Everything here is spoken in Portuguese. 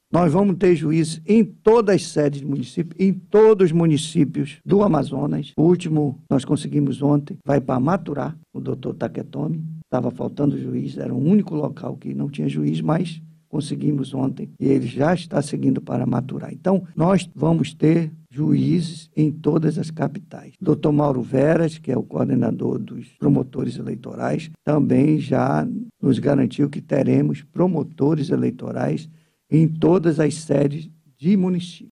Nós vamos ter juízes em todas as sedes do município, em todos os municípios do Amazonas. O último nós conseguimos ontem, vai para Maturá, o doutor Taketomi. Estava faltando juiz, era o único local que não tinha juiz, mas conseguimos ontem e ele já está seguindo para Maturá. Então, nós vamos ter juízes em todas as capitais. Dr. Mauro Veras, que é o coordenador dos promotores eleitorais, também já nos garantiu que teremos promotores eleitorais em todas as sedes de município.